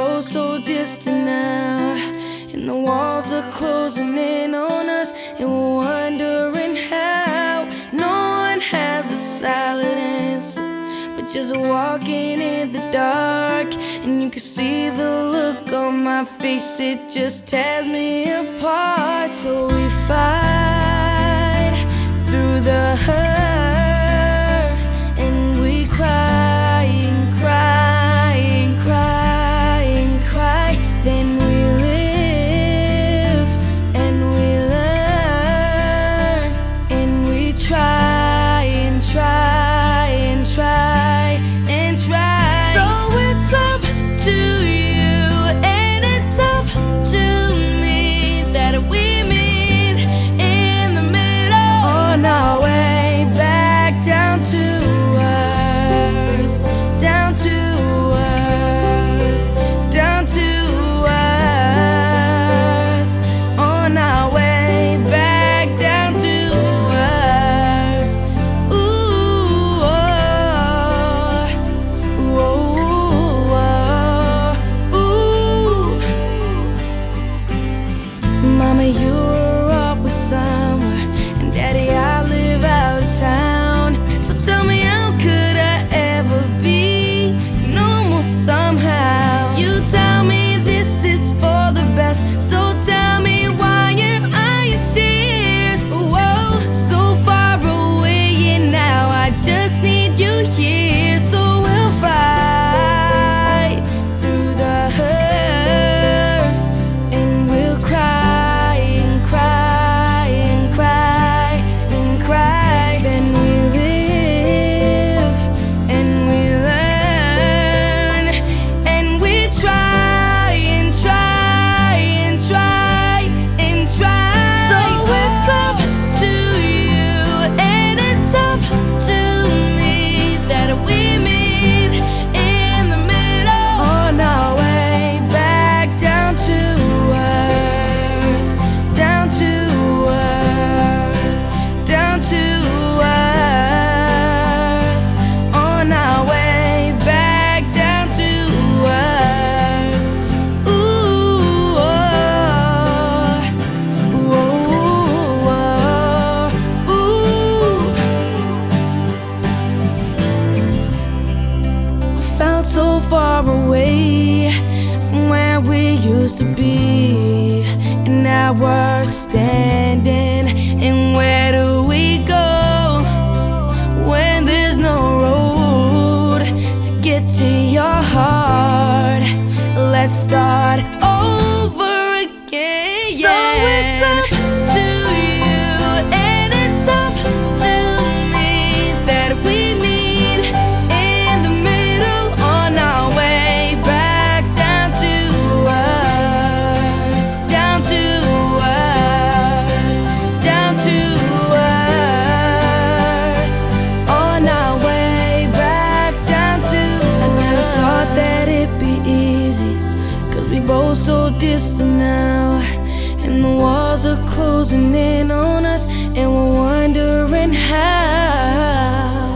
both so distant now, and the walls are closing in on us, and we're wondering how. No one has a solid answer, but just walking in the dark, and you can see the look on my face, it just tears me apart. So we fight through the hurt, and we cry and cry and cry and cry. Then we live and we learn, and we try and try and try and try. So it's up to you and it's up to me that we meet in the middle on our way back down to earth, down to earth, down to earth, on our way back down to earth. Ooh, oh, ooh, ooh. Mama, you were up with somewhere, and Daddy, I live out of town. So tell me, how could I ever be normal somehow? You tell me this is for the best, so tell me, why am I in tears? Whoa, so far away, and now I just need you here. So we'll fight through the hurt, and we'll cry and cry and cry and cry. Then we live and we learn, and we try and try and try and try. So it's up to you and it's up to me that we meet in the middle on our way back down to earth, down to earth, down to earth, on our way back down to earth. Ooh, oh, ooh, ooh. I felt so far away from where we used to be, and now we're standing, and where do we go when there's no road to get to your heart? Let's start over again. So it's up to you and it's up to me that we meet in the middle on our way back down to earth, down to earth, down to earth, on our way back down to earth. I never thought that it'd be easy, 'cause we both so distant now, and the walls are closing in on us, and we're wondering how.